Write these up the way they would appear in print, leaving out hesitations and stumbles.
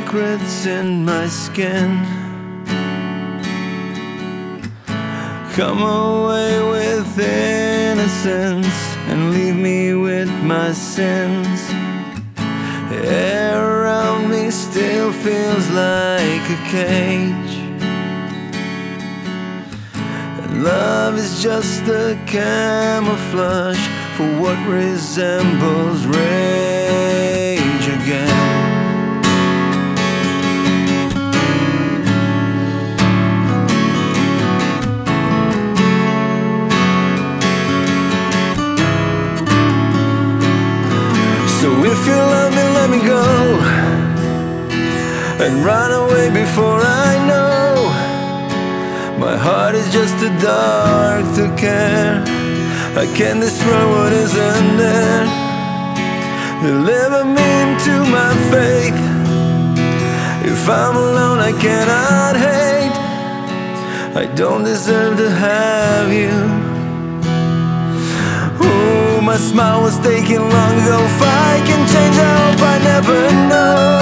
secrets in my skin. Come away with innocence and leave me with my sins. Air around me still feels like a cage, and love is just a camouflage for what resembles rage again. So if you love me, let me go and run away before I know. My heart is just too dark to care. I can't destroy what isn't there. Deliver me into my faith. If I'm alone, I cannot hate. I don't deserve to have you. Oh, my smile was taken long ago. If I can change, I hope I never know.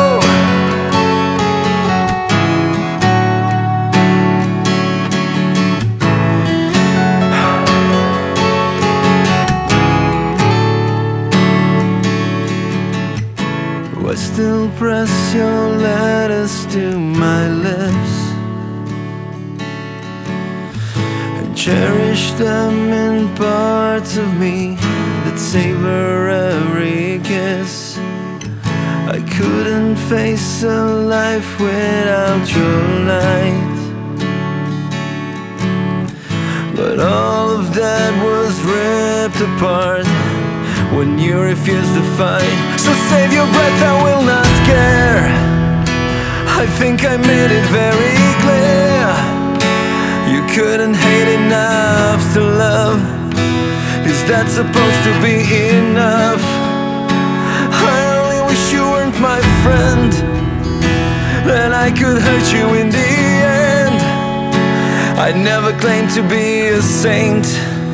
I still press your letters to my lips and cherish them in parts of me that savor every kiss. I couldn't face a life without your light, but all of that was ripped apart when you refused to fight. So save your breath, I will not care. I think I made it very clear. You couldn't hate enough to love. Is that supposed to be enough? I only wish you weren't my friend, then I could hurt you in the end. I never claimed to be a saint.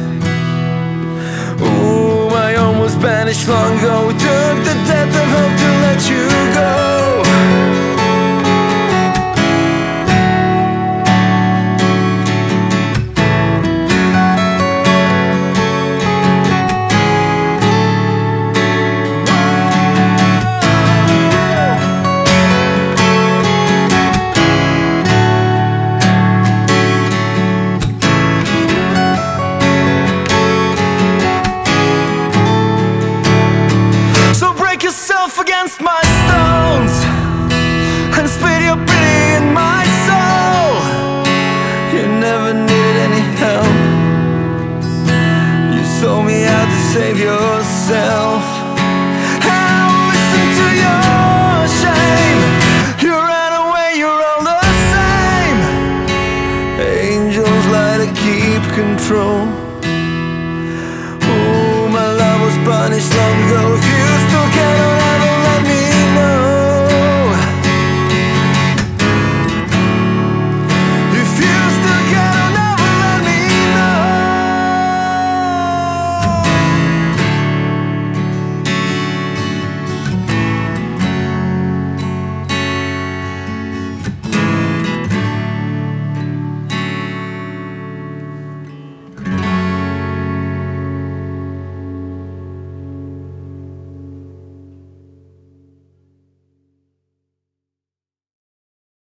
Ooh, I almost vanished long ago. Took the depth of hope to let you go. Against my stones and spit your pity in my soul. You never needed any help. You sold me out to save yourself.